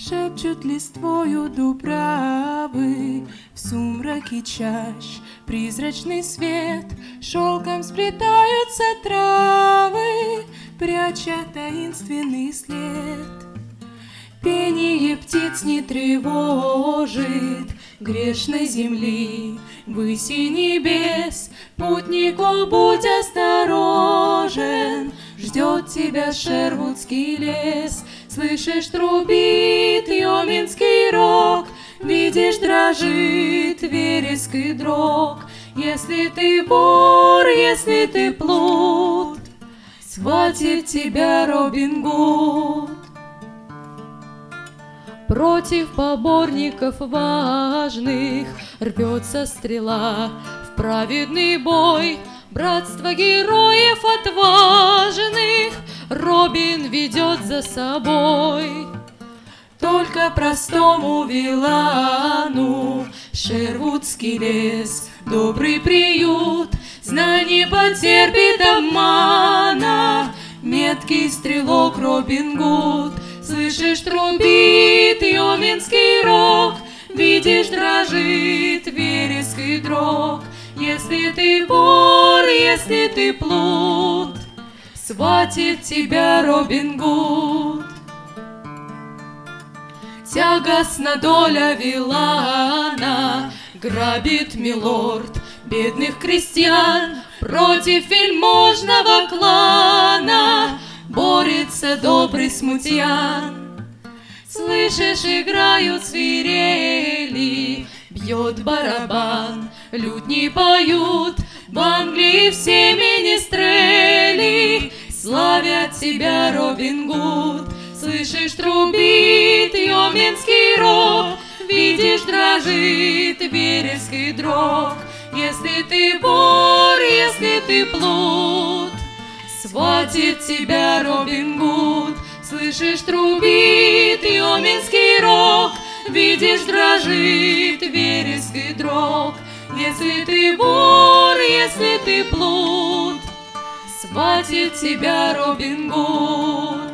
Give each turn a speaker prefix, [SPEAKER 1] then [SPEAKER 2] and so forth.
[SPEAKER 1] Шепчут листвою дубравы, в сумраке чащ призрачный свет, шелком сплетаются травы, пряча таинственный след. Пение птиц не тревожит грешной земли, выси небес. Путнику будь осторожен, ждет тебя Шервудский лес. Слышишь, трубит Йоминский рог, видишь, дрожит вереск и дрог. Если ты вор, если ты плут, схватит тебя Робин Гуд. Против поборников важных рвется стрела в праведный бой. Братство героев отважных Робин ведет за собой. Только простому Вилану Шервудский лес добрый приют, знай, не потерпит обмана меткий стрелок Робин Гуд. Слышишь, трубит Йоминский рог, видишь, дрожит вереск и дрог. Если ты вор, если ты плут, схватит тебя Робин Гуд. Тягостна доля Вилана, грабит милорд бедных крестьян. Против вельможного клана борется добрый смутьян. Слышишь, играют свирели, бьет барабан, лютни поют. В Англии все министрели славят тебя, Робин Гуд. Слышишь, трубит Йоминский рог, видишь, дрожит вереск и дрог. Если ты вор, если ты плут, схватит тебя Робин Гуд. Слышишь, трубит Йоминский рог, видишь, дрожит вереск и дрог. Если ты вор, если ты плут, схватит тебя Робин Гуд.